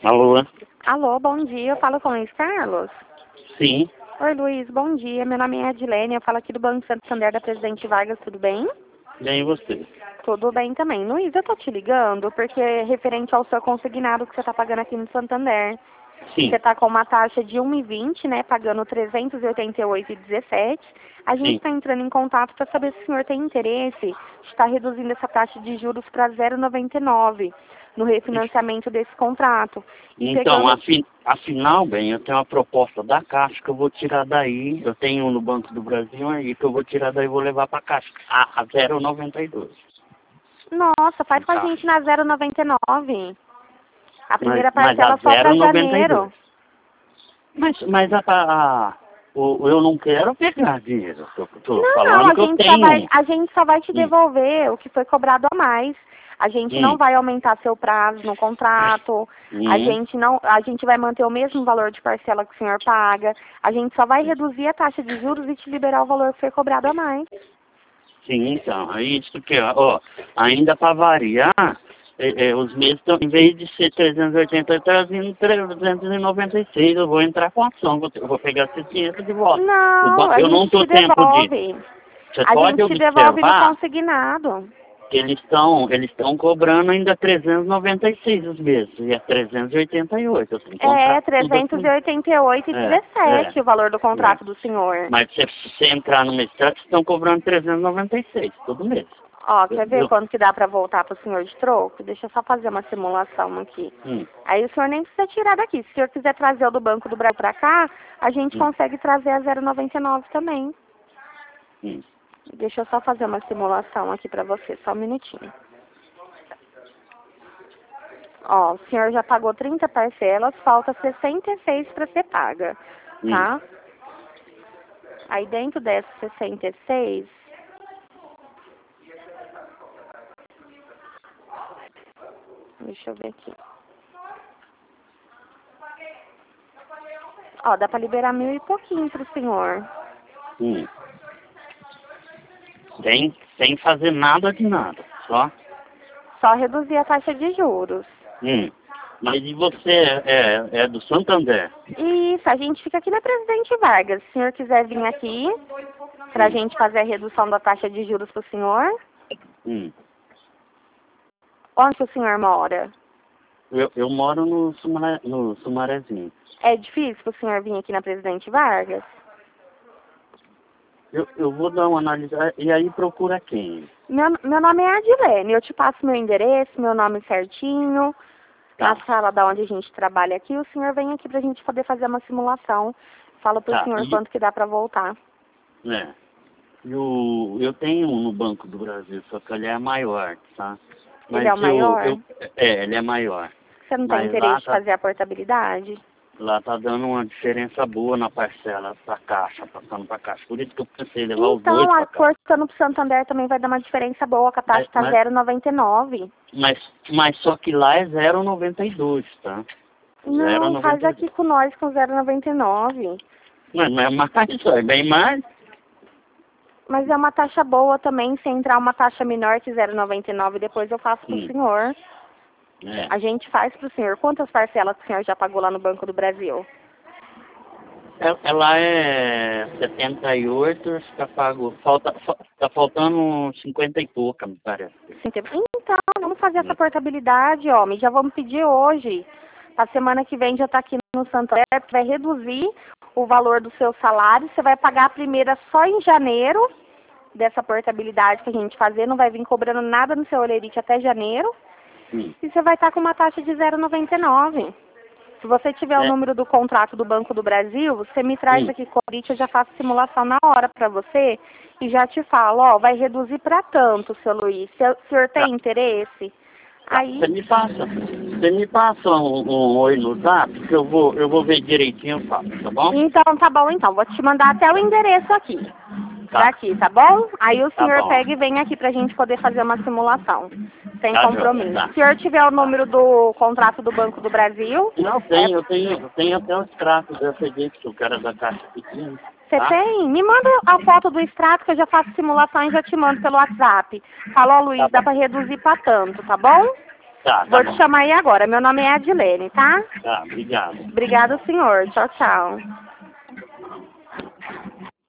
Alô? Alô, bom dia. Eu falo com o Luiz Carlos. Sim, Oi, Luiz, bom dia. Meu nome é Adilene, eu falo aqui do Banco Santander da Presidente Vargas, tudo bem? bem você. Tudo bem também. Luiz, eu tô te ligando porque é referente ao seu consignado que você tá pagando aqui no Santander. Sim, Você tá com uma taxa de 1,20, né, pagando 388,17. A gente sim. está entrando em contato para saber se o senhor tem interesse de estar reduzindo essa taxa de juros para 0,99 no refinanciamento desse contrato. E Então, pegando... afinal, bem, eu tenho uma proposta da Caixa que eu vou tirar daí. Eu tenho um no Banco do Brasil aí que eu vou tirar daí e vou levar para Caixa. A 0,92. Nossa, faz com a Tá. gente na 0,99. A primeira Mas a parcela só para 0,92. janeiro. Mas eu não quero pegar dinheiro. Tô Não, falando que eu tenho. a gente só vai te Hum, devolver o que foi cobrado a mais. A gente não hum, vai aumentar seu prazo no contrato. hum. A gente vai manter o mesmo valor de parcela que o senhor paga. A gente só vai reduzir a taxa de juros e te liberar o valor que foi cobrado a mais. Sim, então, é isso que, ó, ainda para variar, os meses estão, em vez de ser 380, está vindo 396, eu vou entrar com ação, vou pegar esse dinheiro de volta. Não, a Eu não gente estou te tempo de... devolve. Você A pode gente te devolve no observar consignado. que eles estão cobrando ainda 396 os meses, e é 388, eu tenho É contrato tudo aqui. É, 388,17 o valor do é. contrato do senhor. Mas se você entrar no mestrado, estão cobrando 396 todo mês. Ó, quer ver Eu, quanto que dá para voltar para o senhor de troco? Deixa eu só fazer uma simulação aqui. hum, Aí o senhor nem precisa tirar daqui. Se o senhor quiser trazer o do Banco do Brasil para cá, a gente hum, consegue trazer a 0,99 também. hum. Deixa eu só fazer uma simulação aqui para você, só um minutinho. Ó, o senhor já pagou 30 parcelas, falta 66 para ser paga, tá? Aí dentro dessas 66, deixa eu ver aqui. Ó, dá para liberar 1.000 e pouquinho pro senhor. Hum. Sem fazer nada de nada, só. Só reduzir a taxa de juros. Mas e você é do Santander? Isso, a gente fica aqui na Presidente Vargas. Se o senhor quiser vir aqui pra Hum, gente fazer a redução da taxa de juros pro senhor, hum. onde que o senhor mora? Eu moro no Sumarezinho. É difícil pro senhor vir aqui na Presidente Vargas? Eu vou dar uma analisada. E aí procura quem? Meu nome é Adilene, eu te passo meu endereço, meu nome certinho, Tá, na sala da onde a gente trabalha aqui, o senhor vem aqui pra gente poder fazer uma simulação. Fala pro tá. senhor quanto que dá pra voltar. É. Eu tenho um no Banco do Brasil, só que ele é maior, tá? Ele é o maior? Ele é maior. Você não tem Mas interesse de fazer a portabilidade? lá tá dando uma diferença boa na parcela pra Caixa, passando pra Caixa. Por isso que eu pensei em levar os dois Então, pra a Caixa. cortando pro Santander também vai dar uma diferença boa, que a taxa tá Mas, 0,99. mas só que lá é 0,92, tá? Não, faz 0,92. aqui com nós com 0,99. Não é mais, é bem mais. Mas é uma taxa boa também, se entrar uma taxa menor que 0,99, depois eu faço pro Hum, senhor. é. A gente faz pro senhor. Quantas parcelas que o senhor já pagou lá no Banco do Brasil? Ela é 78, tá pago. Tá faltando 50 e pouca, me parece. Então, vamos fazer essa portabilidade, homem. Já vamos pedir hoje. A semana que vem já está aqui no Santander, que vai reduzir o valor do seu salário. Você vai pagar a primeira só em janeiro dessa portabilidade que a gente fazer. Não vai vir cobrando nada no seu olerite até janeiro. Hum. E você vai estar com uma taxa de 0,99. Se você tiver o É. número do contrato do Banco do Brasil, você me traz aqui com o olerite, eu já faço simulação na hora para você e já te falo, ó, vai reduzir para tanto, seu Luiz. Se o senhor Tá. tem interesse? Tá. Aí, Você me passa um oi no zap, que eu vou ver direitinho, eu faço, tá bom? então, tá bom, então. Vou te mandar até o endereço aqui. Tá. Daqui, tá bom? Aí o Tá senhor bom. pega e vem aqui pra gente poder fazer uma simulação. Sem Tá, compromisso. joia, tá. Se o senhor tiver o número do contrato do Banco do Brasil, Não, eu tenho até os traços dessa gente que o cara da caixa pequena. você Tá? tem? Me manda a foto do extrato que eu já faço simulação e já te mando pelo WhatsApp. Fala, ó, Luiz, Tá dá bom. pra reduzir pra tanto, tá bom? Tá, Vou bom. te chamar aí agora. Meu nome é Adilene, tá? Tá, obrigado. Obrigado, senhor. Tchau, tchau.